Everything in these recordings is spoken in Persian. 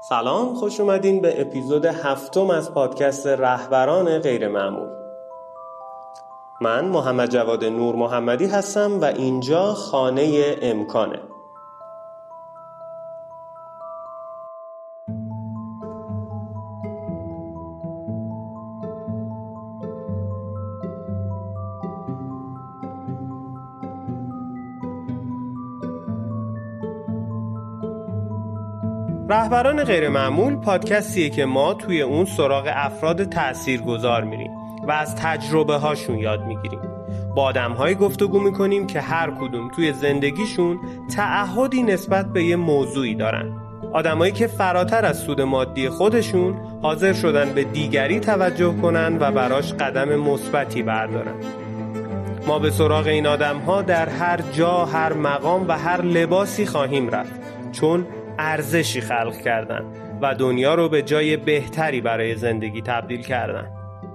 سلام، خوش اومدین به اپیزود 7 از پادکست رهبران غیرمعمول. من محمد جواد نور محمدی هستم و اینجا خانه امکانه. رهبران غیرمعمول پادکستیه که ما توی اون سراغ افراد تاثیرگذار میریم و از تجربه هاشون یاد میگیریم. با آدم‌هایی گفتگو میکنیم که هر کدوم توی زندگیشون تعهدی نسبت به یه موضوعی دارن. آدمایی که فراتر از سود مادی خودشون حاضر شدن به دیگری توجه کنن و براش قدم مثبتی بردارن. ما به سراغ این آدم‌ها در هر جا، هر مقام و هر لباسی خواهیم رفت، چون ارزشی خلق کردن و دنیا رو به جای بهتری برای زندگی تبدیل کردن.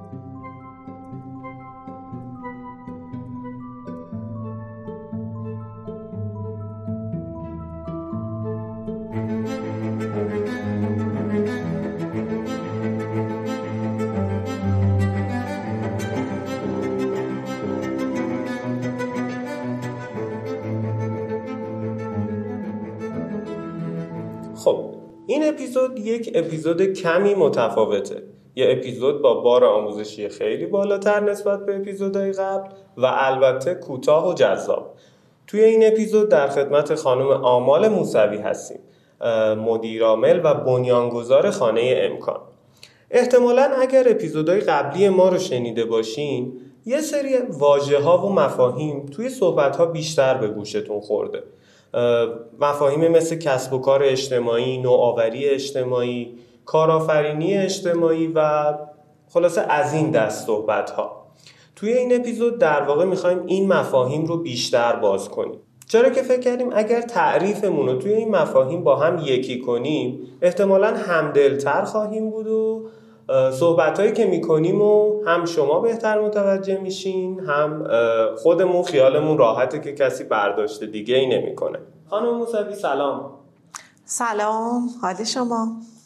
خب این اپیزود یک اپیزود کمی متفاوته. یه اپیزود با بار آموزشی خیلی بالاتر نسبت به اپیزودهای قبل و البته کوتاه و جذاب. توی این اپیزود در خدمت خانم آمال موسوی هستیم، مدیر عامل و بنیانگذار خانه امکان. احتمالاً اگر اپیزودهای قبلی ما رو شنیده باشین یه سری واژه‌ها و مفاهیم توی صحبت‌ها بیشتر به گوشتون خورده. مفاهیم مثل کسب و کار اجتماعی، نوآوری اجتماعی، کارآفرینی اجتماعی و خلاصه از این دست صحبت‌ها. توی این اپیزود در واقع می‌خوایم این مفاهیم رو بیشتر باز کنیم. چرا که فکر کردیم اگر تعریفمون رو توی این مفاهیم با هم یکی کنیم احتمالاً همدلتر خواهیم بود و صحبت‌هایی که می‌کنیم و هم شما بهتر متوجه میشین، هم خودمون خیالمون راحته که کسی برداشت دیگه ای نمی‌کنه. خانم موسوی سلام. سلام، حال شما؟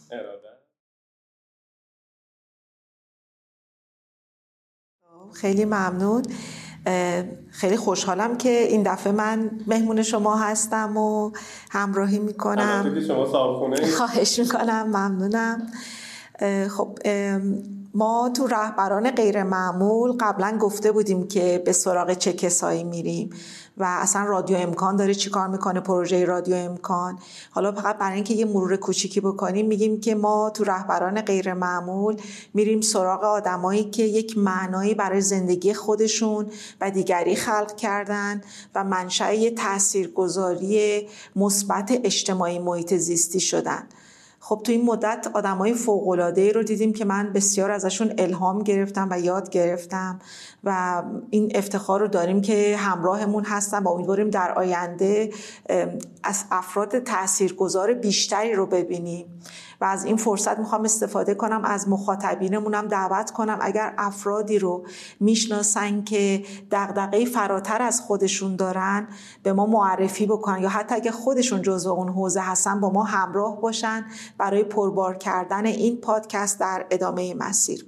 خیلی ممنون. خیلی خوشحالم که این دفعه من مهمون شما هستم و همراهی میکنم. البته که شما صاحبخونه. خواهش میکنم، ممنونم. خب ما تو رهبران غیرمعمول قبلا گفته بودیم که به سراغ چه کسایی میریم و اصلا رادیو امکان داره چی کار میکنه، پروژه رادیو امکان. حالا فقط برای اینکه یه مرور کوچیکی بکنیم میگیم که ما تو رهبران غیرمعمول میریم سراغ آدمایی که یک معنایی برای زندگی خودشون و دیگری خلق کردن و منشأ تاثیرگذاری مثبت اجتماعی محیط زیستی شدن. خب تو این مدت آدمای فوق‌العاده‌ای رو دیدیم که من بسیار ازشون الهام گرفتم و یاد گرفتم و این افتخار رو داریم که همراهمون هستن و امیدواریم در آینده از افراد تاثیرگذار بیشتری رو ببینیم. و از این فرصت میخوام استفاده کنم، از مخاطبینمونم دعوت کنم اگر افرادی رو میشناسن که دغدغه فراتر از خودشون دارن به ما معرفی بکنن، یا حتی اگر خودشون جزو اون حوزه هستن با ما همراه باشن برای پربار کردن این پادکست در ادامه مسیر.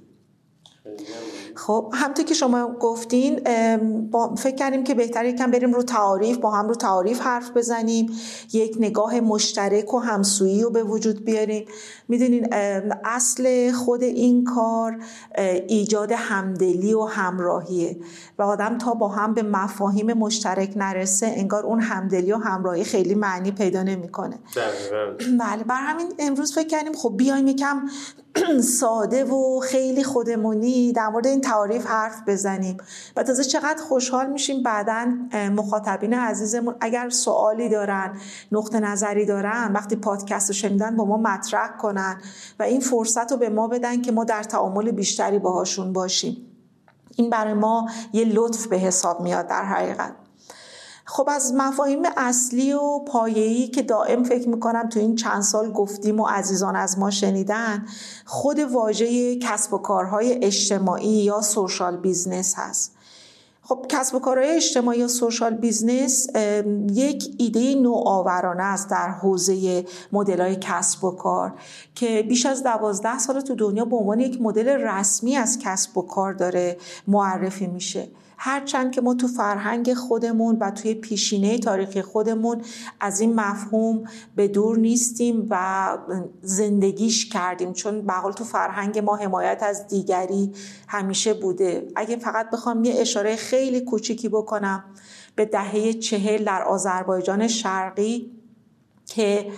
خب همونطور که شما گفتین فکر کردیم که بهتره یکم بریم رو تعاریف، با هم رو تعاریف حرف بزنیم، یک نگاه مشترک و همسویی رو به وجود بیاریم. میدونین اصل خود این کار ایجاد همدلی و همراهیه و آدم تا با هم به مفاهیم مشترک نرسه انگار اون همدلی و همراهی خیلی معنی پیدا نمیکنه. بله، بر همین امروز فکر کردیم خب بیایم یکم ساده و خیلی خودمونی در مورد این تعاریف حرف بزنیم و تازه چقدر خوشحال میشیم بعداً مخاطبین عزیزمون اگر سوالی دارن، نقطه نظری دارن، وقتی پادکست رو شنیدن با ما مطرح کنن و این فرصت رو به ما بدن که ما در تعامل بیشتری باهاشون باشیم. این برای ما یه لطف به حساب میاد در حقیقت. خب از مفاهیم اصلی و پایه‌ای که دائم فکر میکنم تو این چند سال گفتیم و عزیزان از ما شنیدن، خود واژه کسب و کارهای اجتماعی یا سوشال بیزنس هست. خب کسب و کارهای اجتماعی یا سوشال بیزنس یک ایده نوآورانه است در حوزه مدل‌های کسب و کار که بیش از 12 سال تو دنیا به عنوان یک مدل رسمی از کسب و کار داره معرفی میشه. هرچند که ما تو فرهنگ خودمون و توی پیشینه تاریخی خودمون از این مفهوم به دور نیستیم و زندگیش کردیم، چون به حال تو فرهنگ ما حمایت از دیگری همیشه بوده. اگه فقط بخوام یه اشاره خیلی کوچیکی بکنم به دهه 40 در آذربایجان شرقی که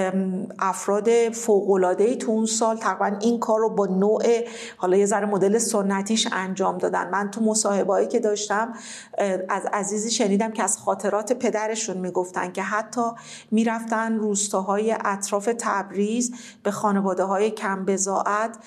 افراد فوق‌العاده‌ای تو اون سال تقریبا این کار رو با نوع حالا یه ذره مدل سنتیش انجام دادن. من تو مصاحبه‌ای که داشتم از عزیزی شنیدم که از خاطرات پدرشون میگفتن که حتی میرفتن روستاهای اطراف تبریز به خانواده‌های کم بضاعت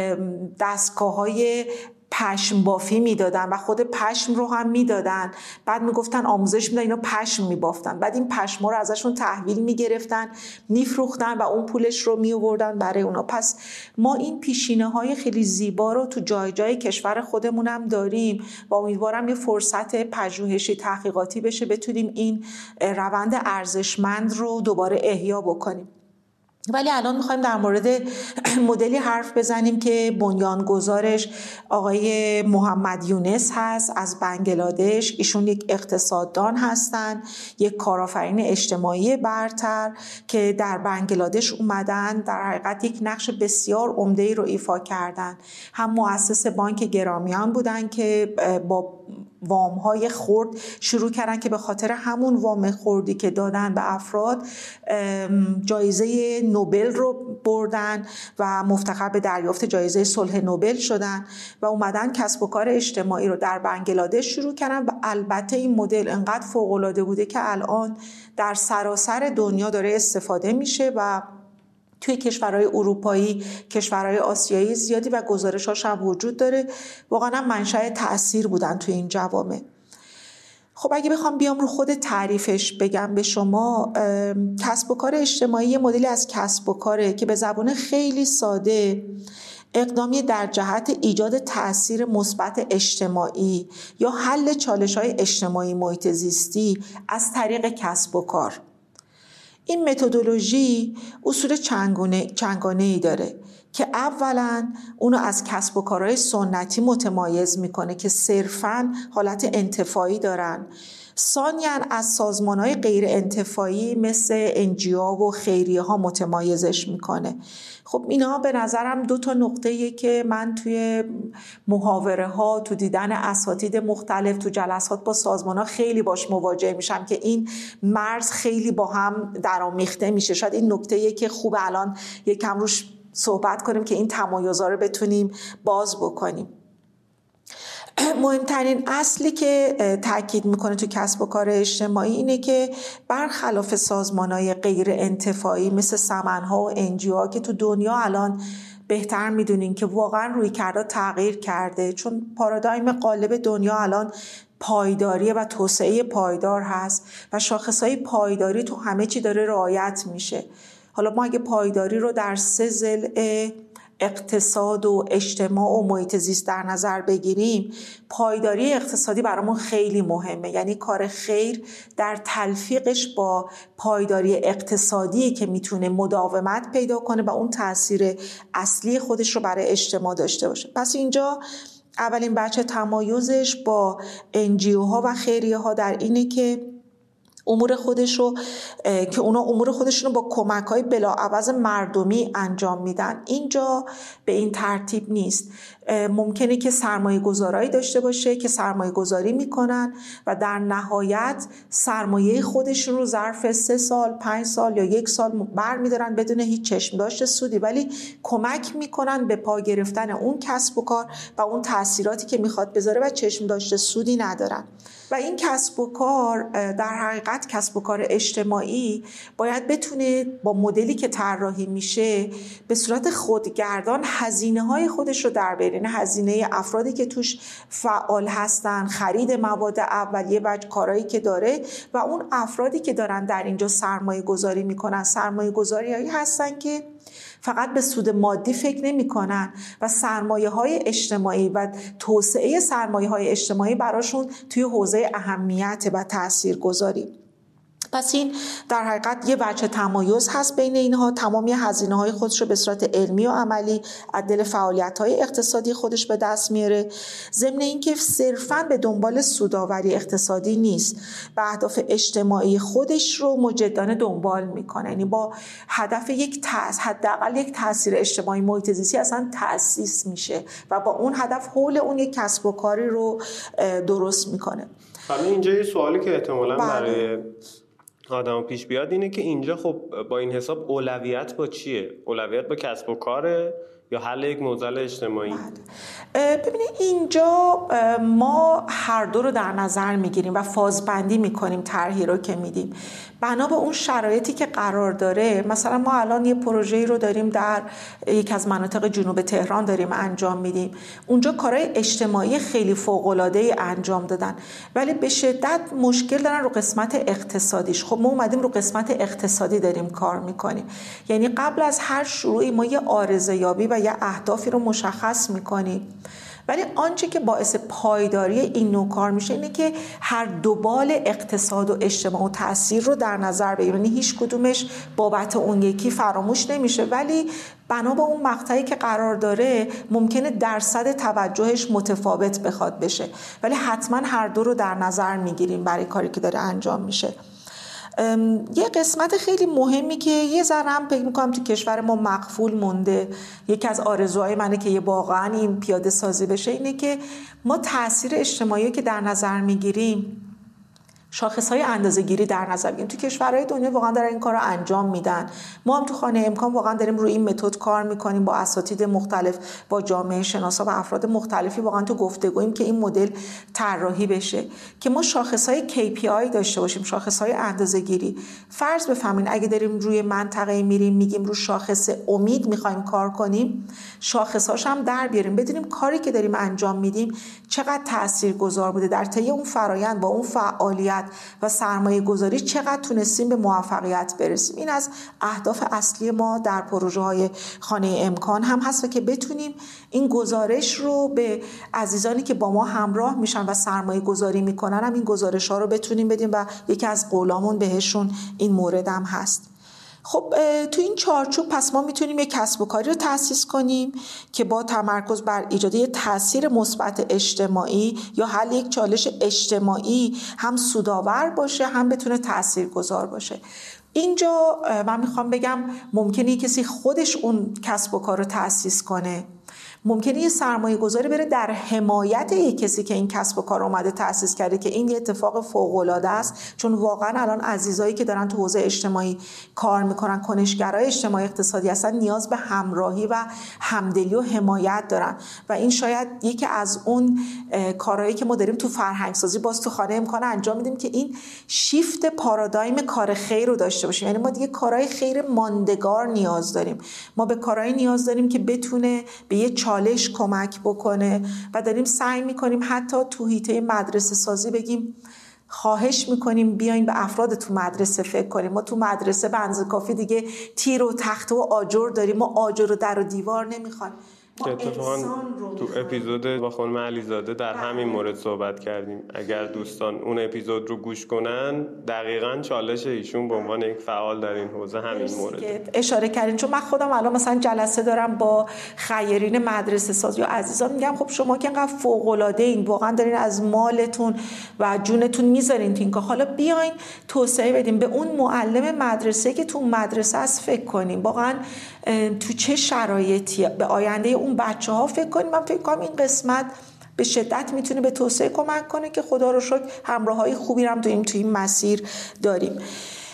دستگاه‌های پشم بافی میدادن و خود پشم رو هم میدادن، بعد میگفتن آموزش میدن اینا پشم میبافتن، بعد این پشما رو ازشون تحویل میگرفتن میفروختن و اون پولش رو میآوردن برای اونا. پس ما این پیشینه های خیلی زیبا رو تو جای جای کشور خودمون هم داریم و امیدوارم یه فرصت پژوهشی تحقیقاتی بشه بتونیم این روند ارزشمند رو دوباره احیا بکنیم. ولی الان میخوایم در مورد مدلی حرف بزنیم که بنیانگذارش آقای محمد یونس هست از بنگلادش. ایشون یک اقتصاددان هستن، یک کارآفرین اجتماعی برتر که در بنگلادش اومدن، در حقیقت یک نقش بسیار عمده‌ای رو ایفا کردن. هم مؤسس بانک گرامیان بودن که با وام‌های خرد شروع کردن که به خاطر همون وام خردی که دادن به افراد جایزه نوبل رو بردن و مفتخر به دریافت جایزه صلح نوبل شدن و اومدن کسب و کار اجتماعی رو در بنگلادش شروع کردن و البته این مدل انقدر فوق‌العاده بوده که الان در سراسر دنیا داره استفاده میشه و توی کشورهای اروپایی، کشورهای آسیایی زیادی و گزارش‌هاش هم وجود داره. واقعا منشأ تأثیر بودن توی این جوامع. خب اگه بخوام بیام رو خود تعریفش بگم به شما، کسب و کار اجتماعی یه مدلی از کسب و کاره که به زبان خیلی ساده اقدامی در جهت ایجاد تأثیر مثبت اجتماعی یا حل چالش‌های اجتماعی محیط زیستی از طریق کسب و کار. این متدولوژی اصول چندگانه‌ای داره که اولا اونو از کسب و کارهای سنتی متمایز میکنه که صرفاً حالت انتفاعی دارن. ثانیاً از سازمانهای غیر انتفاعی مثل NGO و خیریه ها متمایزش میکنه. خب اینا به نظرم دو تا نقطه‌ایه که من توی محاوره ها، تو دیدن اساتید مختلف، تو جلسات با سازمان ها خیلی باش مواجه میشم که این مرز خیلی با هم درآمیخته میشه. شاید این نکته‌ایه که خوب الان یکم روش صحبت کنیم که این تمایزها رو بتونیم باز بکنیم. مهمترین اصلی که تاکید میکنه تو کسب و کار اجتماعی اینه که برخلاف سازمان‌های غیر انتفاعی مثل سمن‌ها و NGO که تو دنیا الان بهتر میدونین که واقعا رویکردها تغییر کرده، چون پارادایم غالب دنیا الان پایداری و توسعه پایدار هست و شاخصهای پایداری تو همه چی داره رعایت میشه. حالا ما اگه پایداری رو در 3 ضلع اقتصاد و اجتماع و محیط زیست در نظر بگیریم، پایداری اقتصادی برامون خیلی مهمه، یعنی کار خیر در تلفیقش با پایداری اقتصادی که میتونه مداومت پیدا کنه و اون تأثیر اصلی خودش رو برای اجتماع داشته باشه. پس اینجا اولین بچه تمایزش با NGO ها و خیریه ها در اینه که امور خودشون رو با کمک‌های بلاعوض مردمی انجام میدن. اینجا به این ترتیب نیست. ممکنه که سرمایه گذارایی داشته باشه که سرمایه گذاری میکنن و در نهایت سرمایه خودشون رو ظرف 3 سال 5 سال یا 1 سال بر میدارن بدون هیچ چشم داشته سودی، ولی کمک میکنن به پا گرفتن اون کسب و کار و اون تأثیراتی که میخواد بذاره و چشم داشته سودی ندارن. و این کسب و کار در حقیقت کسب و کار اجتماعی باید بتونه با مدلی که طراحی میشه به صورت خودگردان هزینه‌های خودش رو در بر یعنی هزینه افرادی که توش فعال هستن، خرید مواد اولیه و کارهایی که داره و اون افرادی که دارن در اینجا سرمایه گذاری میکنن سرمایه گذاری هایی هستن که فقط به سود مادی فکر نمی کنن و سرمایه های اجتماعی و توسعه سرمایه های اجتماعی براشون توی حوزه اهمیت و تاثیرگذاری. پس این در حقیقت یه وجه تمایز هست بین اینها. تمامی هزینه‌های خودش رو به صورت علمی و عملی از دل فعالیت‌های اقتصادی خودش به دست میاره، ضمن اینکه صرفاً به دنبال سودآوری اقتصادی نیست، به اهداف اجتماعی خودش رو مجدانه دنبال میکنه، یعنی با هدف حداقل یک تاثیر اجتماعی محیط زیستی اصلا تأسیس میشه و با اون هدف حول اون یک کسب و کاری رو درست میکنه. حالا اینجا یه سوالی که احتمالاً برای آدم پیش بیاد اینه که اینجا خب با این حساب اولویت با چیه؟ اولویت با کسب و کاره یا حل یک معضل اجتماعی؟ ببینید اینجا ما هر دو رو در نظر میگیریم و فازبندی میکنیم طرحی رو که میدیم بنا به اون شرایطی که قرار داره. مثلا ما الان یه پروژه‌ای رو داریم در یک از مناطق جنوب تهران داریم انجام میدیم. اونجا کارهای اجتماعی خیلی فوق‌العاده‌ای انجام دادن ولی به شدت مشکل دارن رو قسمت اقتصادیش. خب ما اومدیم رو قسمت اقتصادی داریم کار میکنیم، یعنی قبل از هر شروعی ما یه عارضه یابی و یه اهدافی رو مشخص میکنیم، ولی آنچه که باعث پایداری این نوع کار میشه اینه که هر دوبال اقتصاد و اجتماع و تأثیر رو در نظر بگیریم، یعنی هیچ کدومش بابت اون یکی فراموش نمیشه، ولی بنا به اون مقطعی که قرار داره ممکنه درصد توجهش متفاوت بخواد بشه، ولی حتما هر دو رو در نظر میگیریم برای کاری که داره انجام میشه. یه قسمت خیلی مهمی که یه ذرم فکر می‌کنم تو کشور ما مغفول مونده، یکی از آرزوهای منه که واقعا این پیاده سازی بشه، اینه که ما تاثیر اجتماعی که در نظر میگیریم شاخص‌های اندازه‌گیری در نظر بگیریم. تو کشورهای دنیا واقعا دارن این کارو انجام میدن. ما هم تو خانه امکان واقعا داریم روی این متد کار میکنیم با اساتید مختلف، با جامعه شناسا و افراد مختلفی واقعا تو گفتگویم که این مدل طراحی بشه که ما شاخص‌های KPI داشته باشیم، شاخص‌های اندازه‌گیری. فرض بفهمین اگه داریم روی منطقه میریم میگیم رو شاخص امید می‌خوایم کار کنیم، شاخص‌هاش هم در بیاریم، بدونیم کاری که داریم انجام میدیم چقدر تاثیرگذار بوده در طی اون فرآیند با اون فعالیت و سرمایه گذاری، چقدر تونستیم به موفقیت برسیم. این از اهداف اصلی ما در پروژه های خانه امکان هم هست و که بتونیم این گزارش رو به عزیزانی که با ما همراه میشن و سرمایه گذاری میکنن هم این گزارش ها رو بتونیم بدیم و یکی از قولامون بهشون این مورد هم هست. خب تو این چارچوب پس ما میتونیم یک کسب و کاری رو تأسیس کنیم که با تمرکز بر ایجاد یک تأثیر مثبت اجتماعی یا حل یک چالش اجتماعی هم سودآور باشه هم بتونه تاثیرگذار باشه. اینجا من میخوام بگم ممکنه کسی خودش اون کسب و کار رو تأسیس کنه، ممکنه یه سرمایه گذاری بره در حمایت یک کسی که این کسب و کار اومده تأسیس کرده که این یه اتفاق فوق‌العاده است، چون واقعا الان عزیزایی که دارن تو حوزه اجتماعی کار میکنن، کنشگرای اجتماعی اقتصادی هستن، نیاز به همراهی و همدلی و حمایت دارن و این شاید یکی از اون کارهایی که ما داریم تو فرهنگ سازی باز تو خانه امکان انجام میدیم که این شیفت پارادایم کار خیر رو داشته باشیم. یعنی ما دیگه کارهای خیر ماندگار نیاز داریم، ما به کارهای نیاز داریم که بتونه به یه چالش کمک بکنه و داریم سعی میکنیم حتی تو حیطه مدرسه سازی بگیم خواهش میکنیم بیاین به افراد تو مدرسه فکر کنیم. ما تو مدرسه به اندازه کافی دیگه تیر و تخته و آجر داریم، ما آجر و در و دیوار نمیخوایم. اتفاقا تو اپیزود با خانم علیزاده در همین مورد صحبت کردیم. اگر دوستان اون اپیزود رو گوش کنن دقیقاً چالش ایشون به عنوان یک فعال در این حوزه همین مورد اشاره کردین. چون من خودم الان مثلا جلسه دارم با خیرین مدرسه ساز یا عزیزان، میگم خب شما که انقدر فوق العاده این، واقعا دارین از مالتون و جونتون میذارین تو این کار، حالا بیاین توسعه بدیم، به اون معلم مدرسه که تو مدرسه است فکر کنیم، واقعا تو چه شرایطی به آینده اون بچه‌ها فکر کنیم. من فکر کنم این قسمت به شدت میتونه به توسعه کمک کنه که خدا رو شکر همراهای خوبی هم تو این مسیر داریم.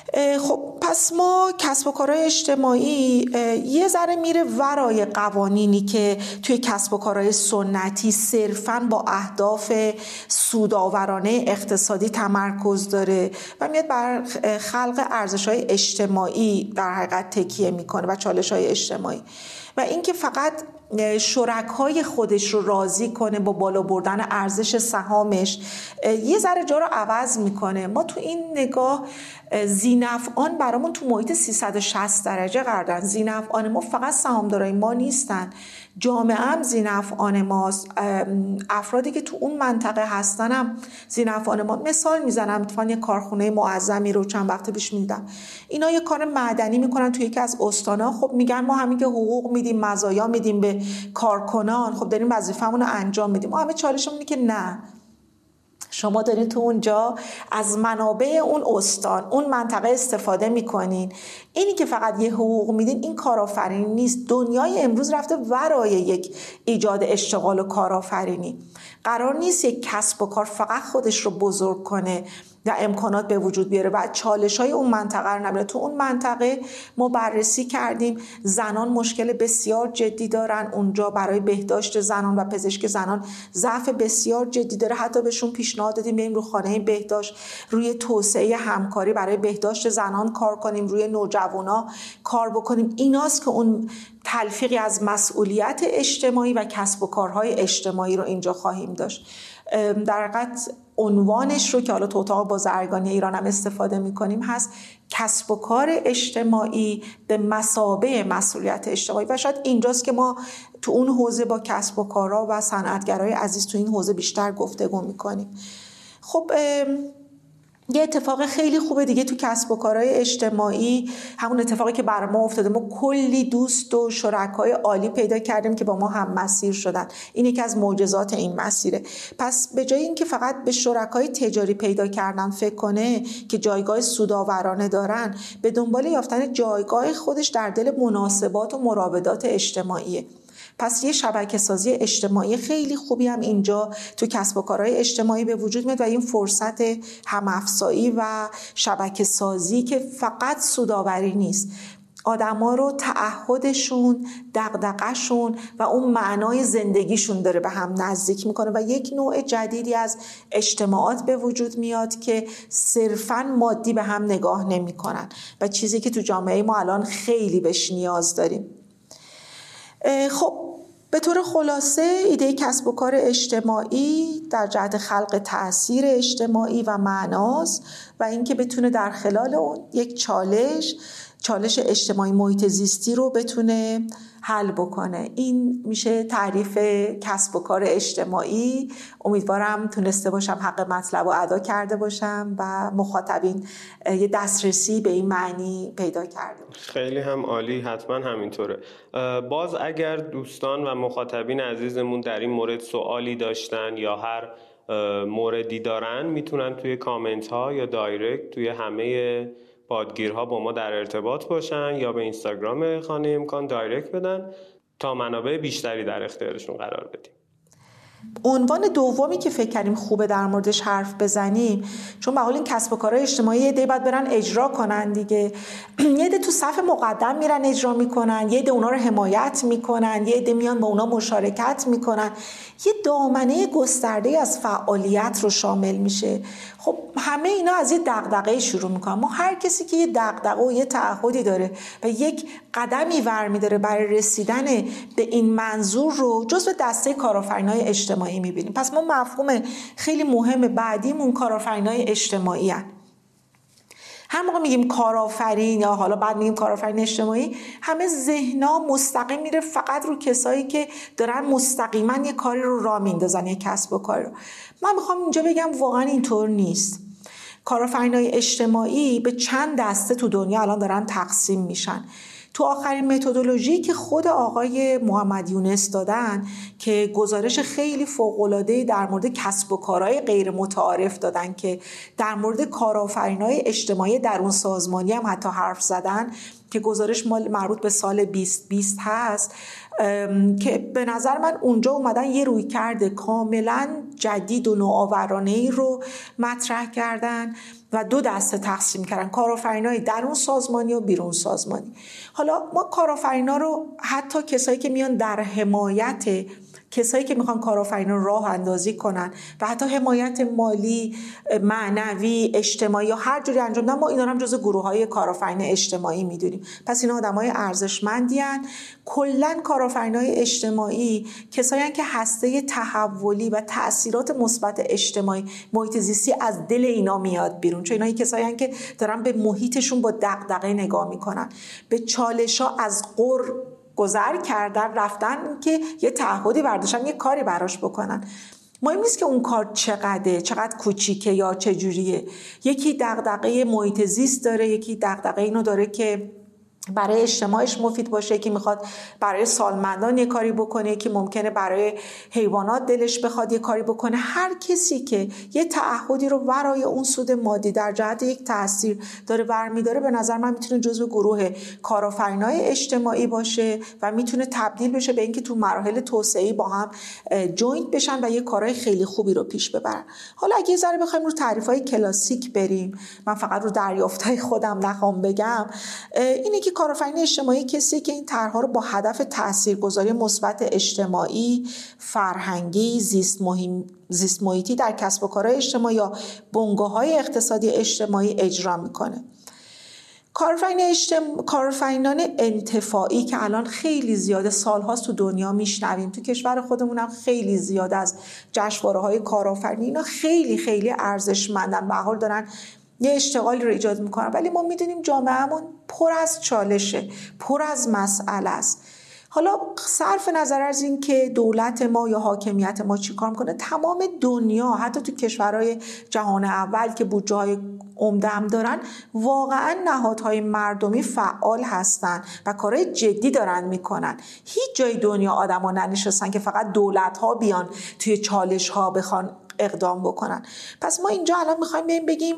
خب پس ما کسب و کارهای اجتماعی یه ذره میره ورای قوانینی که توی کسب و کارهای سنتی صرفاً با اهداف سودآورانه اقتصادی تمرکز داره و میاد بر خلق ارزش‌های اجتماعی در حقیقت تکیه میکنه و چالش‌های اجتماعی و اینکه فقط شرکای خودش رو راضی کنه با بالا بردن ارزش سهامش یه ذره جا رو عوض میکنه. ما تو این نگاه ذی‌نفعان برامون تو محیط 360 درجه قرار دادن. ذی‌نفعان ما فقط سهامدارای ما نیستن، جامعه هم ذی‌نفعان ماست، افرادی که تو اون منطقه هستن هم ذی‌نفعان ما. مثال میزنم، اتفاقاً یه کارخونه معظمی رو چند وقت پیش میدیدم، اینا یه کار معدنی میکنن توی یکی از استانا. خب میگن ما همین که حقوق میدیم، مزایا میدیم به کارکنان، خب داریم وظیفه‌مون رو انجام میدیم. ما همه چالشمون اینه که نه، شما دارین تو اونجا از منابع اون استان، اون منطقه استفاده میکنین. اینی که فقط یه حقوق میدین این کارآفرینی نیست. دنیای امروز رفته ورای یک ایجاد اشتغال و کارآفرینی. قرار نیست یک کسب و کار فقط خودش رو بزرگ کنه و امکانات به وجود بیاره و چالش‌های اون منطقه رو نبینه. تو اون منطقه ما بررسی کردیم زنان مشکل بسیار جدی دارن اونجا، برای بهداشت زنان و پزشک زنان ضعف بسیار جدی داره. حتی بهشون پیشنهاد دادیم بریم رو خانه بهداشت، روی توسعه همکاری برای بهداشت زنان کار کنیم، روی نوجوانا کار بکنیم. ایناست که اون تلفیقی از مسئولیت اجتماعی و کسب و کارهای اجتماعی رو اینجا خواهیم داشت. در حقیقت عنوانش رو که حالا تو اتاق بازرگانی ایران هم استفاده می‌کنیم هست کسب و کار اجتماعی به مثابه مسئولیت اجتماعی و شاید اینجاست که ما تو اون حوزه با کسب و کارها و صنعتگرای عزیز تو این حوزه بیشتر گفتگو می‌کنیم. خب یه اتفاق خیلی خوبه دیگه تو کسب و کارهای اجتماعی، همون اتفاقی که برای ما افتاده، ما کلی دوست و شرکای عالی پیدا کردیم که با ما هم مسیر شدن. این یکی از معجزات این مسیره. پس به جای اینکه فقط به شرکای تجاری پیدا کردن فکر کنه که جایگاه سودآورانه دارن، به دنبال یافتن جایگاه خودش در دل مناسبات و مراودات اجتماعیه. پس یه شبکه‌سازی اجتماعی خیلی خوبی هم اینجا تو کسب و کارهای اجتماعی به وجود میاد و این فرصت هم‌افزایی و شبکه‌سازی که فقط سودآوری نیست، آدما رو تعهدشون، دغدغه‌شون و اون معنای زندگیشون داره به هم نزدیک میکنه و یک نوع جدیدی از اجتماعات به وجود میاد که صرفاً مادی به هم نگاه نمیکنن و چیزی که تو جامعه ما الان خیلی بهش نیاز داریم. خب به طور خلاصه ایده کسب و کار اجتماعی در جهت خلق تأثیر اجتماعی و معناست و اینکه بتونه در خلال اون یک چالش اجتماعی محیط زیستی رو بتونه حل بکنه. این میشه تعریف کسب و کار اجتماعی. امیدوارم تونسته باشم حق مطلب رو ادا کرده باشم و مخاطبین یه دسترسی به این معنی پیدا کرده باشم. خیلی هم عالی، حتما همینطوره. باز اگر دوستان و مخاطبین عزیزمون در این مورد سوالی داشتن یا هر موردی دارن، میتونن توی کامنت ها یا دایرکت توی همه پادگیرها با ما در ارتباط باشن یا به اینستاگرام خانه امکان دایرکت بدن تا منابع بیشتری در اختیارشون قرار بدیم. عنوان دومی که فکر کردیم خوبه در موردش حرف بزنیم، چون معمولا این کسب و کارهای اجتماعی یه عده باید برن اجرا کنن دیگه، یه عده تو صف مقدم میرن اجرا میکنن، یه عده اونا رو حمایت میکنن، یه عده میان با اونا مشارکت میکنن، یه دامنه گسترده از فعالیت رو شامل میشه. خب همه اینا از یه دغدغه شروع میکنن. ما هر کسی که یه دغدغه و یه تعهدی داره و یک قدمی برمی‌داره برای رسیدن به این منظور رو جزو دسته کارآفرینای اجتماعی میبینیم. پس ما مفهوم خیلی مهم بعدیمون کارآفرینای اجتماعی هستن. هر موقع میگیم کارآفرین یا حالا بعد میگیم کارآفرین اجتماعی، همه ذهنا مستقیم میره فقط رو کسایی که دارن مستقیما یه کاری رو راه میندازن، یه کسب و کاری رو. من میخوام اینجا بگم واقعا اینطور نیست. کارآفرینای اجتماعی به چند دسته تو دنیا الان دارن تقسیم میشن. تو آخرین متدولوژی که خود آقای محمد یونس دادن که گزارش خیلی فوق‌العاده‌ای در مورد کسب و کارهای غیر متعارف دادن که در مورد کارآفرینای اجتماعی درون سازمانی هم حتی حرف زدن، که گزارش مال مربوط به سال 2020 هست که به نظر من اونجا اومدن یه رویکرد کاملا جدید و نوآورانه‌ای رو مطرح کردن و 2 دسته تقسیم کردن، کارآفرینای درون سازمانی و بیرون سازمانی. حالا ما کارآفرینا رو حتی کسایی که میان در حمایت کسایی که میخوان کارآفرینا رو راه اندازی کنن و حتی حمایت مالی، معنوی، اجتماعی یا هر جوری انجام بدن، ما اینا هم جزو گروه‌های کارآفرین اجتماعی میدونیم. پس اینا آدمای ارزشمندی ان. کلا کارآفرینای اجتماعی کسایی ان که هسته تحولی و تأثیرات مثبت اجتماعی، محیط زیستی از دل اینا میاد بیرون، چون اینا کسایی ان که دارن به محیطشون با دغدغه نگاه میکنن، به چالش‌ها از غر گذر کردن، رفتن که یه تعهدی برداشتن، یه کاری براش بکنن. مهم نیست که اون کار چقدر کوچیکه یا چجوریه. یکی دغدغه محیط زیست داره، یکی دغدغه اینو داره که برای اجتماعش مفید باشه، یکی میخواد برای سالمندان یه کاری بکنه، یکی ممکنه برای حیوانات دلش بخواد یه کاری بکنه. هر کسی که یه تعهدی رو ورای اون سود مادی در جهت یک تأثیر داره برمی‌داره، به نظر من میتونه جزو گروه کارآفرینای اجتماعی باشه و میتونه تبدیل بشه به اینکه تو مراحل توسعه‌ای با هم جوینت بشن و یه کارهای خیلی خوبی رو پیش ببرن. حالا اگه یه ذره بخوایم رو تعریف‌های کلاسیک بریم، من فقط رو دریافت‌های خودم نخوام بگم، اینه که کارآفرین اجتماعی کسی که این طرح‌ها رو با هدف تاثیرگذاری مثبت اجتماعی، فرهنگی، زیست محیطی در کسب و کارهای اجتماعی یا بنگاه‌های اقتصادی اجتماعی اجرا میکنه. کارآفرینان انتفاعی که الان خیلی زیاده، سال‌هاست تو دنیا میشنویم، تو کشور خودمون هم خیلی زیاد از جشنواره‌های کارآفرینی، اینا خیلی خیلی ارزشمندن، به هر حال دارن یه اشتغالی رو ایجاد میکنن، ولی ما میدونیم جامعهمون پر از چالشه، پر از مسئله است. حالا صرف نظر از این که دولت ما یا حاکمیت ما چی کار میکنه، تمام دنیا حتی تو کشورهای جهان اول که بودجه‌های عمده هم دارن، واقعا نهادهای مردمی فعال هستن و کارهای جدی دارن میکنن. هیچ جای دنیا آدما ننشستن که فقط دولت‌ها بیان توی چالش‌ها بخوان اقدام بکنن. پس ما اینجا الان میخوایم بگیم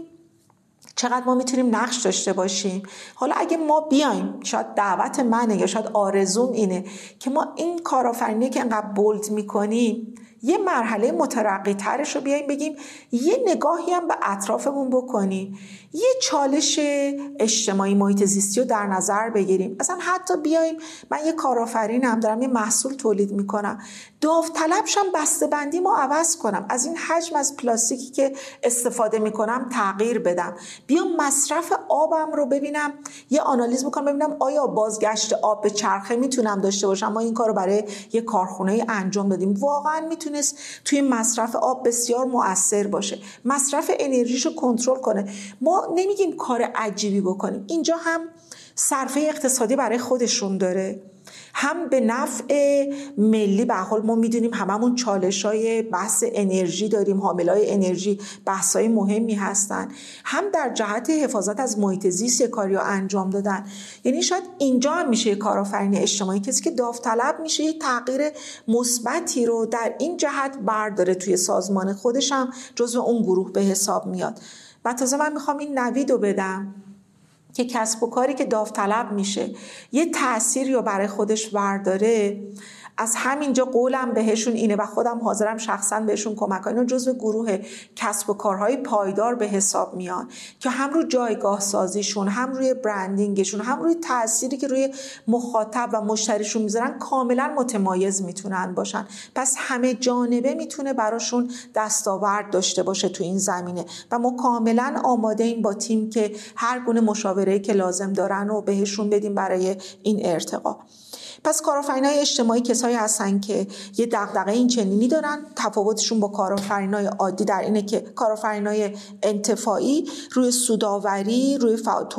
چقدر ما میتونیم نقش داشته باشیم. حالا اگه ما بیایم، شاید دعوت منه یا شاید آرزوم اینه که ما این کارآفرینی که انقدر بولد میکنیم یه مرحله مترقی ترش رو بیایم بگیم، یه نگاهی هم به اطرافمون بکنیم، یه چالش اجتماعی محیط زیستی رو در نظر بگیریم. اصلا حتی بیایم، من یه کارآفرینم، دارم یه محصول تولید میکنم، داوطلبشم بسته بندی ما عوض کنم، از این حجم از پلاستیکی که استفاده میکنم تغییر بدم، بیام مصرف آبم رو ببینم، یه آنالیز بکنم ببینم آیا بازگشت آب به چرخه میتونم داشته باشم. ما این کار رو برای یه کارخونه انجام دادیم، واقعا میتونست توی مصرف آب بسیار مؤثر باشه، مصرف انرژیشو کنترل کنه. ما نمیگیم کار عجیبی بکنیم، اینجا هم صرفه اقتصادی برای خودشون داره، هم به نفع ملی. به حال ما میدونیم هممون چالش‌های بحث انرژی داریم، حاملای انرژی بحث‌های مهمی هستن، هم در جهت حفاظت از محیط زیست کاری رو انجام دادن. یعنی شاید اینجا هم میشه کارآفرین اجتماعی، کسی که داوطلب میشه یه تغییر مثبتی رو در این جهت برداره توی سازمان خودش، هم جزو اون گروه به حساب میاد. و تازه من میخوام این نوید رو بدم که کسب و کاری که داوطلب میشه یه تأثیری رو برای خودش برداره، از همینجا قولم بهشون اینه و خودم حاضرم شخصا بهشون کمک کنم، اینو جزو گروه کسب و کارهای پایدار به حساب میان که هم روی جایگاه سازیشون، هم روی برندینگشون، هم روی تأثیری که روی مخاطب و مشتریشون میذارن کاملا متمایز میتونن باشن. پس همه جانبه میتونه براشون دستاورد داشته باشه تو این زمینه و ما کاملا آماده ایم با تیم که هر گونه مشاوره‌ای که لازم دارن و بهشون بدیم برای این ارتقا. پس کارآفرینای اجتماعی کسایی هستن که یه دغدغه این چنینی دارن. تفاوتشون با کارآفرینای عادی در اینه که کارآفرینای انتفاعی روی سودآوری، روی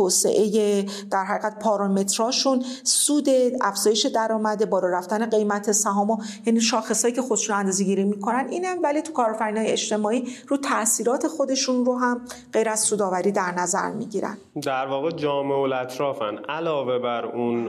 توسعه در حقیقت پارامتراشون، سود، افزایش درآمد، بالا رفتن قیمت سهام، یعنی شاخصایی که خودشون اندازه‌گیری میکنن اینه. ولی تو کارآفرینای اجتماعی رو تاثیرات خودشون رو هم غیر از سودآوری در نظر میگیرن. در واقع جامعه الاطرافن، علاوه بر اون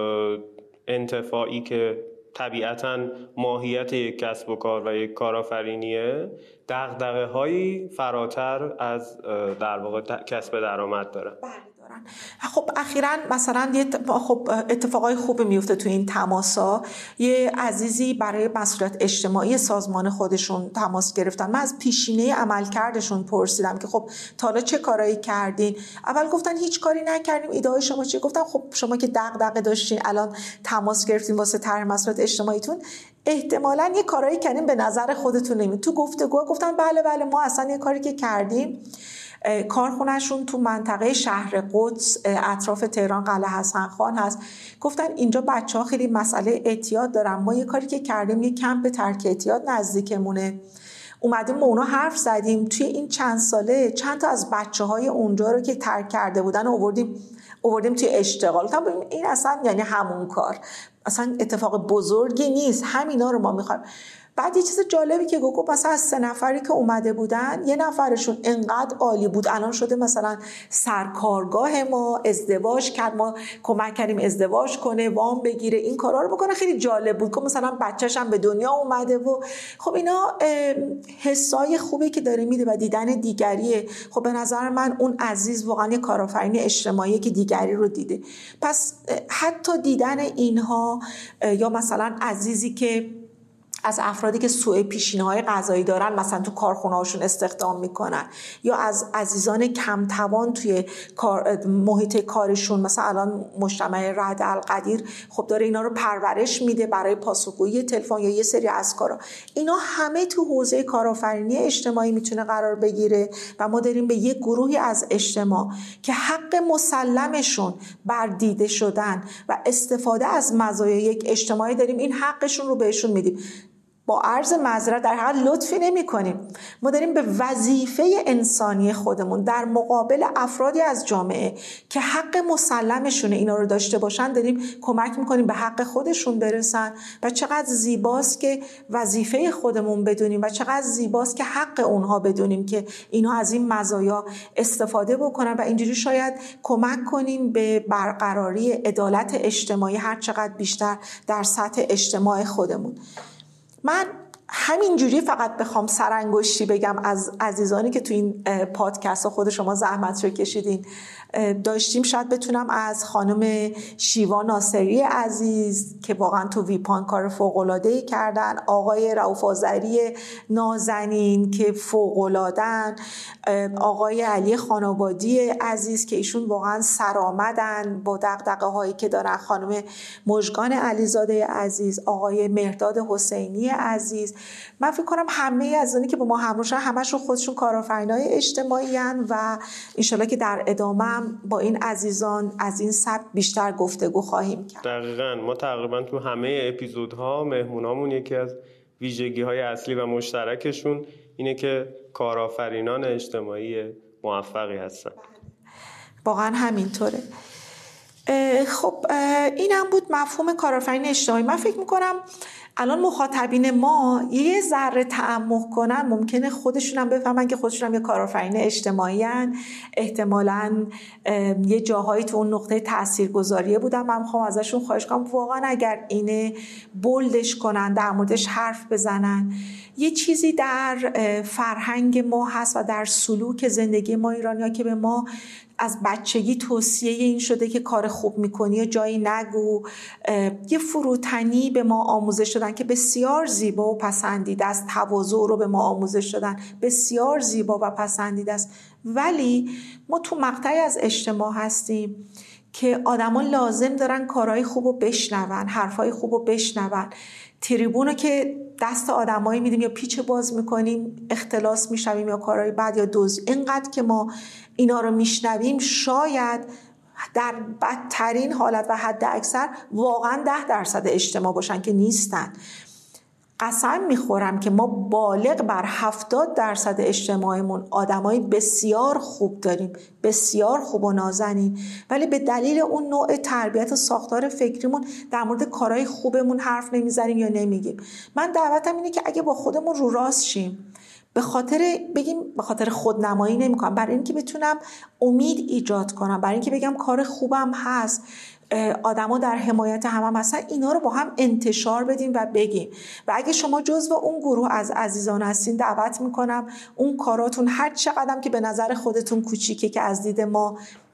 انتفاعی که طبیعتاً ماهیت یک کسب و کار و یک کارآفرینیه، دغدغه‌هایی فراتر از در واقع کسب درآمد دارن. دارن. خب اخیراً مثلا اتفاقای خوب میفته تو این تماسا. یه عزیزی برای مسئولیت اجتماعی سازمان خودشون تماس گرفتن. من از پیشینه عملکردشون پرسیدم که خب تا حالا چه کارایی کردین؟ اول گفتن هیچ کاری نکردیم. ایده‌های شما چیه؟ گفتم خب شما که دغدغه داشتین الان تماس گرفتین واسه طرح مسئولیت اجتماعیتون، احتمالاً یه کارایی کردین به نظر خودتون نمیاد. تو گفتگو گفتن بله ما اصلا یه کاری که کردیم، کارخونهشون تو منطقه شهر قدس اطراف تهران قلعه حسن خان هست. گفتن اینجا بچه‌ها خیلی مسئله اعتیاد دارن، ما یه کاری که کردیم یه کمپ ترک اعتیاد نزدیکمونه، اومدیم با اونا حرف زدیم، توی این چند ساله چند تا از بچه‌های اونجا رو که ترک کرده بودن آوردیم توی اشتغال. این اصلا یعنی همون کار، اصلا اتفاق بزرگی نیست، همینا رو ما می‌خوایم. بعد یه چیز جالبی که گفت مثلا از 3 نفری که اومده بودن یه نفرشون انقدر عالی بود الان شده مثلا سرکارگاه ما، ازدواج کرد، ما کمک کردیم ازدواج کنه، وام بگیره، این کارا رو بکنه. خیلی جالب بود که مثلا بچه‌ش هم به دنیا اومده و خب اینا حسای خوبی که داره میده و دیدن دیگریه. خب به نظر من اون عزیز واقعا یه کارآفرین اجتماعی که دیگری رو دیده. پس حتی دیدن اینها یا مثلا عزیزی که از افرادی که سوء پیشینه‌های قضایی دارن مثلا تو کارخونه‌هاشون استخدام میکنن، یا از عزیزان کم توان توی محیط کارشون، مثلا الان مجتمع رعد القدیر خب داره اینا رو پرورش میده برای پاسخگویی تلفن یا یه سری از کارا. اینا همه تو حوزه کارآفرینی اجتماعی میتونه قرار بگیره و ما داریم به یک گروهی از اجتماع که حق مسلمشون بر دیده شدن و استفاده از مزایای یک اجتماعی داریم این حقشون رو بهشون میدیم. با عرض معذرت در حقیقت لطفی نمی کنیم، ما داریم به وظیفه انسانی خودمون در مقابل افرادی از جامعه که حق مسلمشونه اینا رو داشته باشن داریم کمک میکنیم به حق خودشون برسن. و چقدر زیباست که وظیفه خودمون بدونیم و چقدر زیباست که حق اونها بدونیم که اینا از این مزایا استفاده بکنن و اینجوری شاید کمک کنیم به برقراری عدالت اجتماعی هر چقدر بیشتر در سطح اجتماع خودمون. من همینجوری فقط بخوام سرانگشتی بگم از عزیزانی که تو این پادکست خود شما زحمت رو کشیدین داشتیم، شاید بتونم از خانم شیوا ناصری عزیز که واقعا تو ویپان کار فوق‌العاده‌ای کردن، آقای رؤوف آذری نازنین که فوق‌العاده‌ن، آقای علی خانابادی عزیز که ایشون واقعا سرآمدن با دغدغه‌هایی که دارن، خانم مژگان علیزاده عزیز، آقای مهرداد حسینی عزیز. من فکر کنم همه عزیزانی که با ما همراه شدن همشون خودشون کارآفرینای اجتماعی ان و انشالله که در ادامه با این عزیزان از این سبک بیشتر گفتگو خواهیم کرد. دقیقاً ما تقریبا تو همه اپیزودها مهمونامون یکی از ویژگی‌های اصلی و مشترکشون اینه که کارآفرینان اجتماعی موفقی هستن. واقعا همینطوره. خب اینم بود مفهوم کارآفرین اجتماعی. من فکر میکنم الان مخاطبین ما یه ذره تعمق کنن ممکنه خودشون هم بفهمن که خودشون هم یه کارآفرین اجتماعی هن. احتمالاً یه جاهایی تو اون نقطه تاثیرگذاریه بودن. من میخوام ازشون خواهش کنم واقعا اگر اینه بولدش کنن، در موردش حرف بزنن. یه چیزی در فرهنگ ما هست و در سلوک زندگی ما ایرانی‌ها که به ما از بچگی توصیه این شده که کار خوب میکنی و جایی نگو. یه فروتنی به ما آموزش دادن که بسیار زیبا و پسندیده است، تواضع رو به ما آموزش دادن، بسیار زیبا و پسندیده است. ولی ما تو مقطعی از اجتماع هستیم که آدما لازم دارن کارهای خوب رو بشنون، حرفای خوب رو بشنون. تریبون رو که دست آدمایی میدیم یا پیچ باز میکنیم اختلاس میشویم یا کارهای بد یا دزد، اینقدر که ما اینا رو میشنویم شاید در بدترین حالت و حد اکثر واقعا 10% اجتماع باشن که نیستن. قسم میخورم که ما بالغ بر 70% اجتماعمون آدمای بسیار خوب داریم، بسیار خوب و نازنین، ولی به دلیل اون نوع تربیت و ساختار فکریمون در مورد کارهای خوبمون حرف نمیزنیم یا نمیگیم. من دعوتم اینه که اگه با خودمون رو راست شیم، به خاطر خودنمایی نمیکنم، برای اینکه بتونم امید ایجاد کنم، برای اینکه بگم کار خوبم هست، آدما در حمایت هم هستن، اینا رو با هم انتشار بدیم و بگیم. و اگه شما جزو اون گروه از عزیزان هستین دعوت میکنم اون کاراتون هر چقدر که به نظر خودتون کوچیکه که از دید ما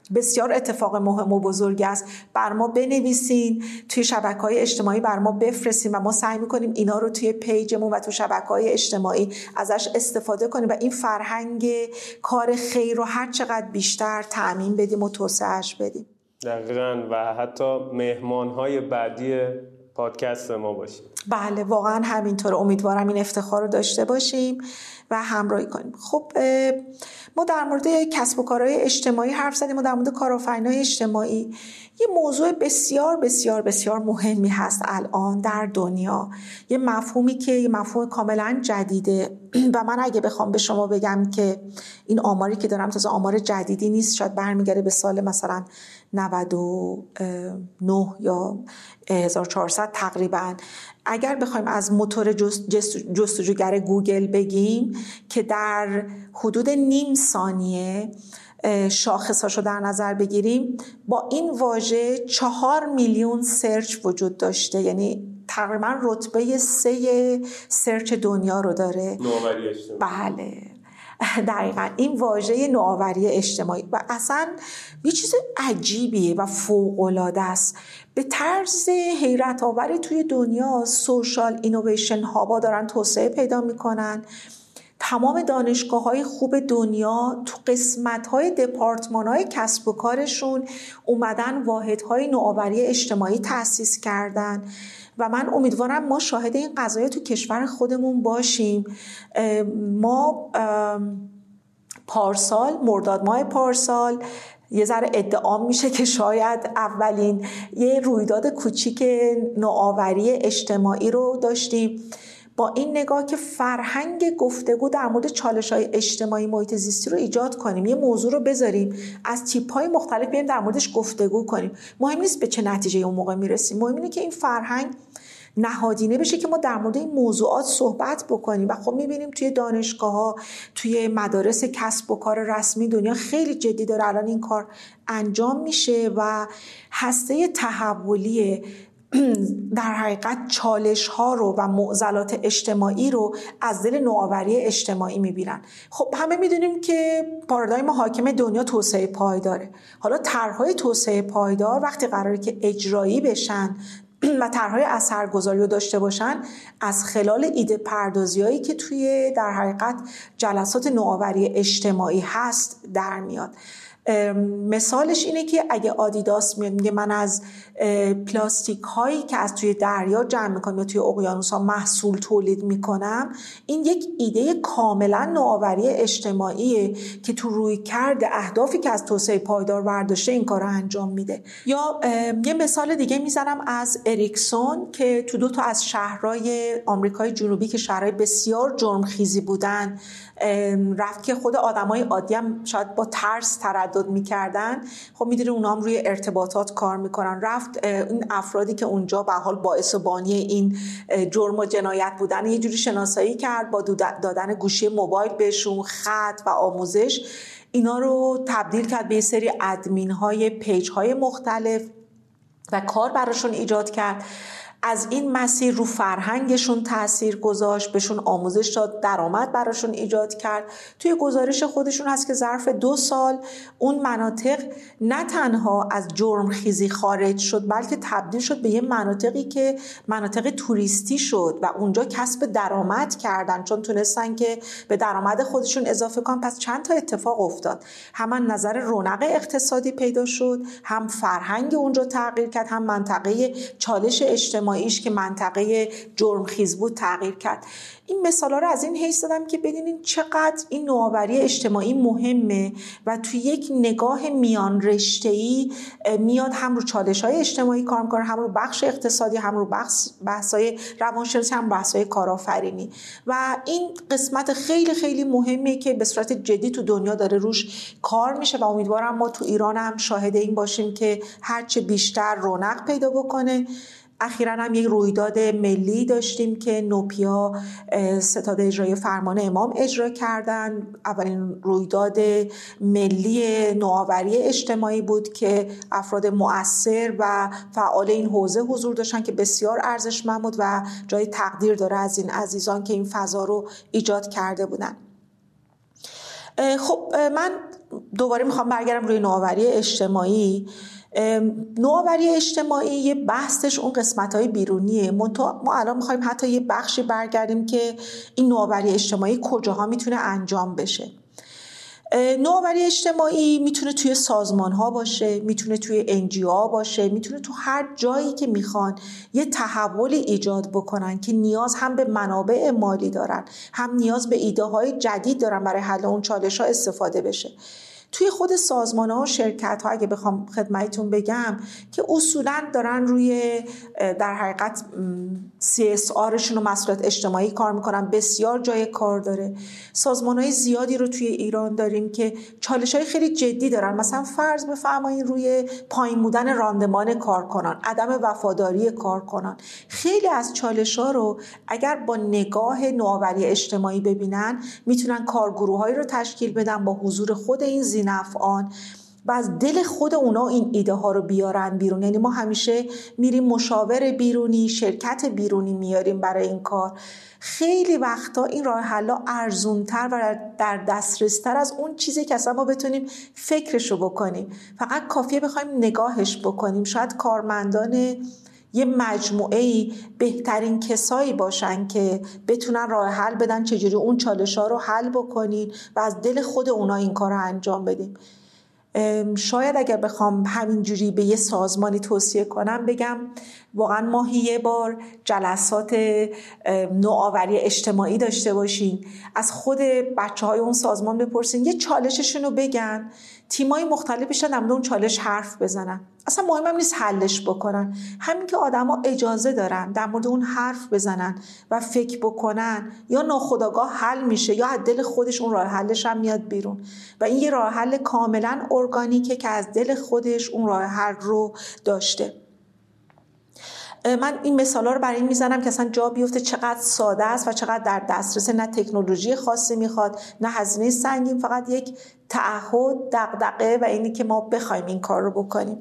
بسیار اتفاق مهم و بزرگ است. بر ما بنویسین، توی شبکه‌های اجتماعی بر ما بفرستین و ما سعی می‌کنیم اینا رو توی پیجمون و تو شبکه‌های اجتماعی ازش استفاده کنیم و این فرهنگ کار خیر رو هر چقدر بیشتر تعمیم بدیم و توسعه‌اش بدیم. دقیقاً، و حتی مهمان‌های بعدی پادکست ما باشیم. بله واقعا همینطوره. امیدوارم این افتخار رو داشته باشیم و همراهی کنیم. خب ما در مورد کسب و کارهای اجتماعی حرف زدیم و در مورد کارآفرینای اجتماعی. یه موضوع بسیار بسیار بسیار مهمی هست الان در دنیا، یه مفهومی که یه مفهوم کاملا جدیده و من اگه بخوام به شما بگم که این آماری که دارم تازه آمار جدیدی نیست، شاید برمیگرده به سال مثلا 99 یا 1400 تقریبا. اگر بخوایم از موتور جستجوگر گوگل بگیم که در حدود نیم ثانیه شاخصاشو در نظر بگیریم، با این واژه 4 میلیون سرچ وجود داشته، یعنی تقریبا رتبه 3 سرچ دنیا رو داره. نوآوری اجتماعی. بله دقیقا این واژه نوآوری اجتماعی و اصلا یه چیز عجیبیه و فوق‌العاده است. به طرز حیرت آوری توی دنیا سوشال اینویشن هابا دارن توسعه پیدا میکنن. تمام دانشگاه‌های خوب دنیا تو قسمت‌های دپارتمان‌های کسب و کارشون اومدن واحدهای نوآوری اجتماعی تأسیس کردن و من امیدوارم ما شاهد این قضایا تو کشور خودمون باشیم. ما پارسال، مرداد ماه پارسال، یه ذره ادعا میشه که شاید اولین یه رویداد کوچیک نوآوری اجتماعی رو داشتیم، با این نگاه که فرهنگ گفتگو در مورد چالش‌های اجتماعی محیط زیستی رو ایجاد کنیم، یه موضوع رو بذاریم از تیپ‌های مختلف بیایم در موردش گفتگو کنیم. مهم نیست به چه نتیجه اون موقع میرسیم، مهم اینه که این فرهنگ نهادینه بشه که ما در مورد این موضوعات صحبت بکنیم. و خب میبینیم توی دانشگاه‌ها، توی مدارس کسب و کار رسمی دنیا خیلی جدی داره الان این کار انجام میشه و هسته تحولی در حقیقت چالش ها رو و معضلات اجتماعی رو از دل نوآوری اجتماعی میبینن. خب همه میدونیم که پارادایم حاکم دنیا توسعه پایداره. حالا طرح‌های توسعه پایدار وقتی قراره که اجرایی بشن و طرح‌های اثرگذاری رو داشته باشن، از خلال ایده پردازی‌هایی که توی در حقیقت جلسات نوآوری اجتماعی هست در میاد. مثالش اینه که اگه آدیداس میگه من از پلاستیک هایی که از توی دریا جمع میکنم یا توی اقیانوس ها محصول تولید میکنم، این یک ایده کاملا نوآوری اجتماعیه که تو رویکرد اهدافی که از توسعه پایدار برداشته این کار رو انجام میده. یا یه مثال دیگه میزنم از اریکسون که تو 2 تا از شهرهای آمریکای جنوبی که شهرهای بسیار جرمخیزی بودن رفت که خود آدمای عادی هم شاید با ترس تردد میکردن. خب میدونی اونا هم روی ارتباطات کار میکنن. رفت این افرادی که اونجا به حال باعث و بانی این جرم و جنایت بودن یه جوری شناسایی کرد، با دادن گوشی موبایل بهشون، خط و آموزش، اینا رو تبدیل کرد به یه سری ادمین های پیج های مختلف و کار براشون ایجاد کرد. از این مسیر رو فرهنگشون تأثیر گذاشت، بهشون آموزش داد، درآمد براشون ایجاد کرد. توی گزارش خودشون هست که ظرف 2 سال اون مناطق نه تنها از جرم خیزی خارج شد، بلکه تبدیل شد به یه مناطقی که مناطق توریستی شد و اونجا کسب درآمد کردن، چون تونستن که به درآمد خودشون اضافه کنن. پس چند تا اتفاق افتاد، هم نظر رونق اقتصادی پیدا شد، هم فرهنگ اونجا تغییر کرد، هم منطقه چالش اجتماعیش که منطقه جرمخیز بود تغییر کرد. این مثالا رو از این حیث دادم که ببینید چقدر این نوآوری اجتماعی مهمه و توی یک نگاه میان رشته‌ای میاد هم رو چالش‌های اجتماعی کار می‌کنه، هم رو بخش اقتصادی، هم رو بحث‌های روانشناسی، هم بحث‌های کارآفرینی. و این قسمت خیلی خیلی مهمه که به صورت جدی تو دنیا داره روش کار میشه و امیدوارم ما تو ایران هم شاهد این باشیم که هرچه بیشتر رونق پیدا بکنه. اخیراً هم یک رویداد ملی داشتیم که نوپیا ستاد اجرایی فرمان امام اجرا کردن. اولین رویداد ملی نوآوری اجتماعی بود که افراد مؤثر و فعال این حوزه حضور داشتن که بسیار ارزشمند بود و جای تقدیر داره از این عزیزان که این فضا رو ایجاد کرده بودن. خب من دوباره میخوام برگردم روی نوآوری اجتماعی. نوآوری اجتماعی یه بحثش اون قسمت‌های بیرونیه. ما الان میخوایم حتی یه بخشی برگردیم که این نوآوری اجتماعی کجاها میتونه انجام بشه. نوآوری اجتماعی میتونه توی سازمان‌ها باشه، میتونه توی NGO باشه، میتونه تو هر جایی که میخوان یه تحول ایجاد بکنن که نیاز هم به منابع مالی دارن، هم نیاز به ایده‌های جدید دارن برای حل اون چالش‌ها استفاده بشه. توی خود سازمان‌ها و شرکت‌ها اگه بخوام خدمتتون بگم که اصولاً دارن روی در حقیقت CSRشون و مسئولیت اجتماعی کار میکنن، بسیار جای کار داره. سازمان‌های زیادی رو توی ایران داریم که چالش‌های خیلی جدی دارن، مثلا فرض بفرمایید روی پایین بودن راندمان کارکنان، عدم وفاداری کارکنان. خیلی از چالش‌ها رو اگر با نگاه نوآوری اجتماعی ببینن میتونن کارگروه‌هایی رو تشکیل بدن با حضور خود این ذی‌نفعان و از دل خود اونا این ایده ها رو بیارن بیرون. یعنی ما همیشه میریم مشاور بیرونی، شرکت بیرونی میاریم برای این کار. خیلی وقتا این راه حلا ارزونتر و در دسترستر از اون چیزی که اصلا ما بتونیم فکرشو بکنیم، فقط کافیه بخوایم نگاهش بکنیم. شاید کارمندان یه مجموعه‌ای بهترین کسایی باشن که بتونن راه حل بدن چجوری اون چالش‌ها رو حل بکنین و از دل خود اونا این کار رو انجام بدیم. شاید اگر بخوام همینجوری به یه سازمانی توصیه کنم بگم واقعا ماهی یه بار جلسات نوآوری اجتماعی داشته باشین، از خود بچه‌های اون سازمان بپرسین، یه چالششون رو بگن، تیمای مختلف بشن در مورد اون چالش حرف بزنن. اصلا مهمم نیست حلش بکنن، همین که آدما اجازه دارن در مورد اون حرف بزنن و فکر بکنن، یا ناخودآگاه حل میشه یا از دل خودش اون راه حلش هم میاد بیرون و این یه راه حل کاملا ارگانیکه که از دل خودش اون راه حل رو داشته. من این مثالا رو برای این میزنم که اصلا جا بیفته چقدر ساده است و چقدر در دسترس، نه تکنولوژی خاصی میخواد نه هزینه سنگین، فقط یک تعهد، دغدغه و اینی که ما بخوایم این کار رو بکنیم.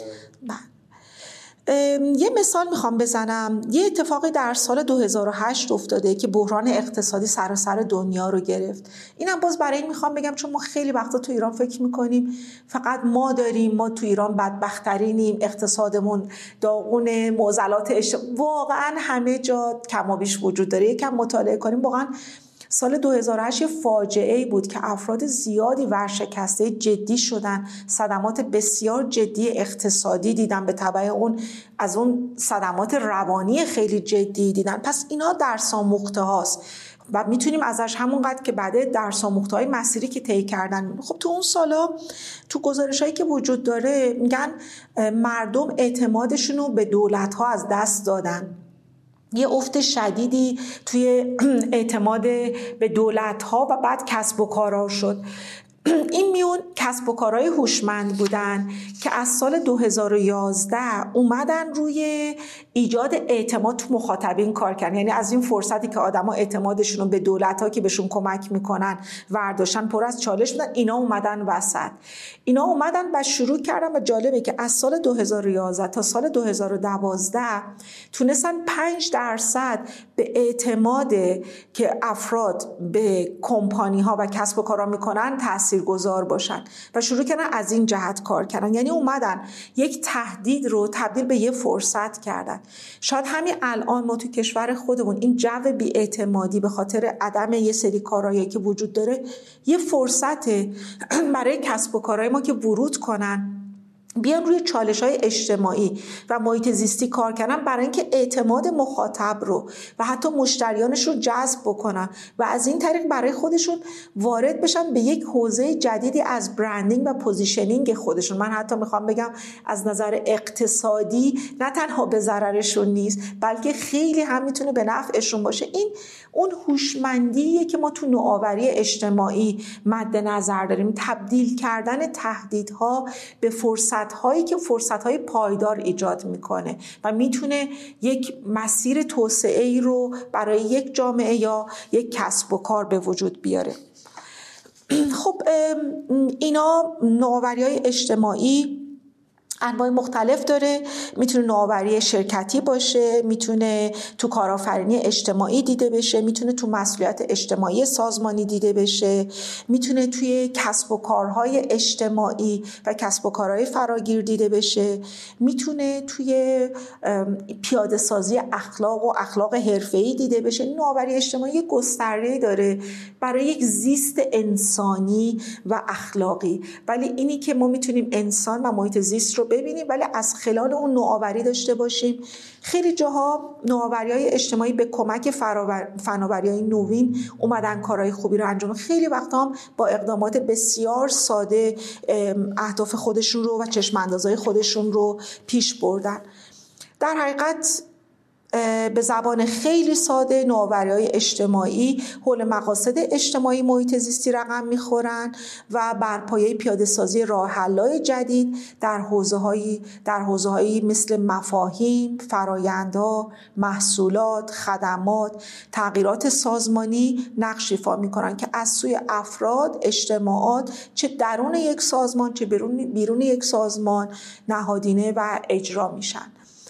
یه مثال میخوام بزنم. یه اتفاقی در سال 2008 افتاده که بحران اقتصادی سراسر دنیا رو گرفت. اینم باز برای این میخوام بگم چون ما خیلی وقتا تو ایران فکر میکنیم فقط ما تو ایران بدبخترینیم، اقتصادمون داغون، معضلات واقعا همه جا کم و بیش وجود داره. یکم مطالعه کنیم واقعا سال 2008 یه فاجعه‌ای بود که افراد زیادی ورشکسته جدی شدن، صدمات بسیار جدی اقتصادی دیدن، به تبع اون از اون صدمات روانی خیلی جدی دیدن. پس اینا درس آموخته هاست و میتونیم ازش همونقدر که بعد درس آموخته های مسیری که طی کردن. خب تو اون سالا تو گزارشایی که وجود داره میگن مردم اعتمادشون رو به دولت ها از دست دادن، یه افت شدیدی توی اعتماد به دولت‌ها و بعد کسب و کارها شد. این میون کسب و کارهای هوشمند بودن که از سال 2011 اومدن روی ایجاد اعتماد تو مخاطبین کار کردن. یعنی از این فرصتی که آدما اعتمادشون رو به دولت‌ها که بهشون کمک میکنن ورداشتن، پر از چالش بودن، اینا اومدن وسط. اینا اومدن و شروع کردن و جالبه که از سال 2011 تا سال 2012 تونستن 5% به اعتماد که افراد به کمپانی‌ها و کسب و کارها میکنن تاثیرگذار باشن و شروع کردن از این جهت کار کردن. یعنی اومدن یک تهدید رو تبدیل به یه فرصت کردن. شاید همین الان ما تو کشور خودمون این جو بی‌اعتمادی به خاطر عدم یه سری کارهایی که وجود داره یه فرصت برای کسب و کارهای ما که ورود کنن، بیان روی چالش‌های اجتماعی و محیط زیستی کار کردن برای اینکه اعتماد مخاطب رو و حتی مشتریانش رو جذب بکنن و از این طریق برای خودشون وارد بشن به یک حوزه جدیدی از برندینگ و پوزیشنینگ خودشون. من حتی میخوام بگم از نظر اقتصادی نه تنها به ضررشون نیست بلکه خیلی هم میتونه به نفعشون باشه. این اون هوشمندیه که ما تو نوآوری اجتماعی مد نظر داریم، تبدیل کردن تهدیدها به فرصت‌هایی که فرصت‌های پایدار ایجاد میکنه و میتونه یک مسیر توسعه‌ای رو برای یک جامعه یا یک کسب و کار به وجود بیاره. خب اینا نوآوری‌های اجتماعی انواع مختلف داره. میتونه نوآوری شرکتی باشه، میتونه تو کارآفرینی اجتماعی دیده بشه، میتونه تو مسئولیت اجتماعی سازمانی دیده بشه، میتونه توی کسب و کارهای اجتماعی و کسب و کارهای فراگیر دیده بشه، میتونه توی پیاده سازی اخلاق و اخلاق حرفه‌ای دیده بشه. نوآوری اجتماعی گسترده‌ای داره برای یک زیست انسانی و اخلاقی، ولی اینی که ما میتونیم انسان و محیط زیست رو ببینیم ولی از خلال اون نوآوری داشته باشیم. خیلی جاها نوآوری‌های اجتماعی به کمک فناوری‌های نوین اومدن کارهای خوبی رو انجام، خیلی وقتا هم با اقدامات بسیار ساده اهداف خودشون رو و چشم‌اندازهای خودشون رو پیش بردن. در حقیقت به زبان خیلی ساده نوآوری‌های اجتماعی حول مقاصد اجتماعی محیط زیستی رقم می‌خورن و بر پایه پیاده‌سازی راه‌حل‌های جدید در حوزه‌هایی مثل مفاهیم، فرآیندها، محصولات، خدمات، تغییرات سازمانی نقش ایفا می‌کنن که از سوی افراد، اجتماعات، چه درون یک سازمان چه بیرون یک سازمان نهادینه و اجرا میشن.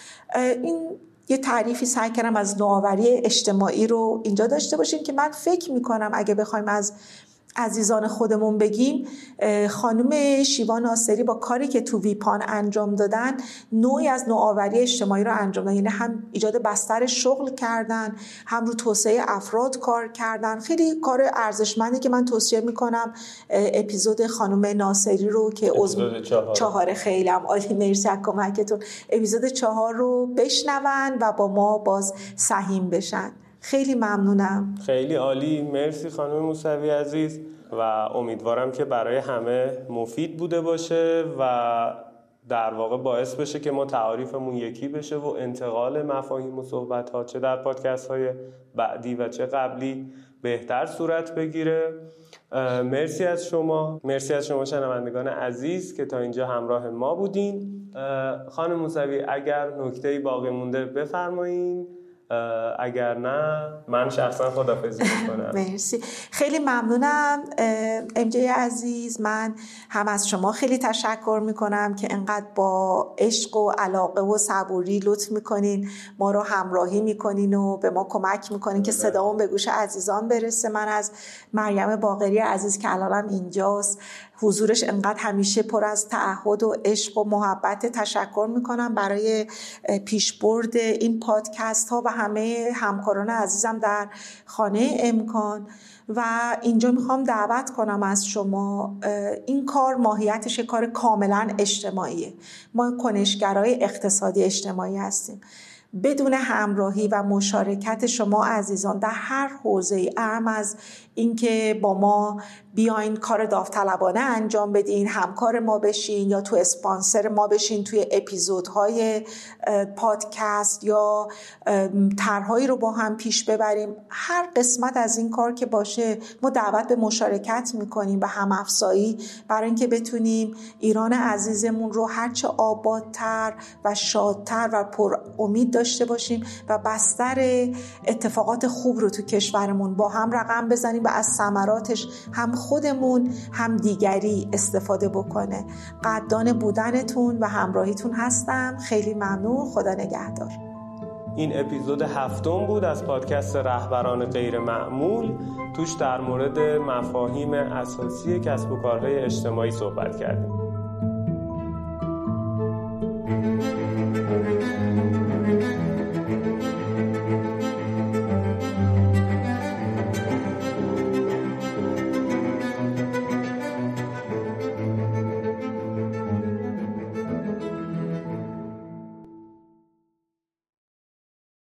این یه تعریفی سعی کردم از نوآوری اجتماعی رو اینجا داشته باشیم که من فکر میکنم اگه بخوایم از عزیزان خودمون بگیم، خانم شیوا ناصری با کاری که تو ویپان انجام دادن نوعی از نوآوری اجتماعی رو انجام دادن، یعنی هم ایجاد بستر شغل کردن، هم رو توسعه افراد کار کردن. خیلی کار ارزشمندی که من توصیه میکنم اپیزود خانم ناصری رو که اپیزود 4 خیلی هم عالی، مرسی از کمکتون، اپیزود 4 رو بشنون و با ما باز سهیم بشن. خیلی ممنونم. خیلی عالی، مرسی خانم موسوی عزیز و امیدوارم که برای همه مفید بوده باشه و در واقع باعث بشه که ما تعاریفمون یکی بشه و انتقال مفاهیم و صحبت‌ها چه در پادکست‌های بعدی و چه قبلی بهتر صورت بگیره. مرسی از شما شنوندگان عزیز که تا اینجا همراه ما بودین. خانم موسوی اگر نکته‌ای باقی مونده بفرمایید، اگر نه من شخصا خداحافظی میکنم. مرسی، خیلی ممنونم ام جی عزیز. من هم از شما خیلی تشکر میکنم که انقدر با عشق و علاقه و صبوری لطف میکنین، ما رو همراهی میکنین و به ما کمک میکنین که صدامون به گوش عزیزان برسه. من از مریم باقری عزیز که الانم اینجاست، حضورش انقدر همیشه پر از تعهد و عشق و محبت، تشکر میکنم برای پیشبرد این پادکست ها و همه همکاران عزیزم در خانه امکان. و اینجا میخوام دعوت کنم از شما، این کار ماهیتش کار کاملا اجتماعیه. ما کنشگرای اقتصادی اجتماعی هستیم. بدون همراهی و مشارکت شما عزیزان در هر حوزه‌ای، اهم از اینکه با ما بیاین کار داوطلبانه انجام بدین، همکار ما بشین یا تو اسپانسر ما بشین توی اپیزودهای پادکست یا طرحهایی رو با هم پیش ببریم، هر قسمت از این کار که باشه ما دعوت به مشارکت میکنیم و هم افزایی برای اینکه بتونیم ایران عزیزمون رو هرچه آبادتر و شادتر و پر امید داشته باشیم و بستر اتفاقات خوب رو تو کشورمون با هم رقم بزنیم و از ثمراتش هم خودمون هم دیگری استفاده بکنه. قدردان بودنتون و همراهیتون هستم. خیلی ممنون. خدا نگهدار. این اپیزود 7 بود از پادکست رهبران غیر معمول. توش در مورد مفاهیم اساسی کسب و کارهای اجتماعی صحبت کردیم.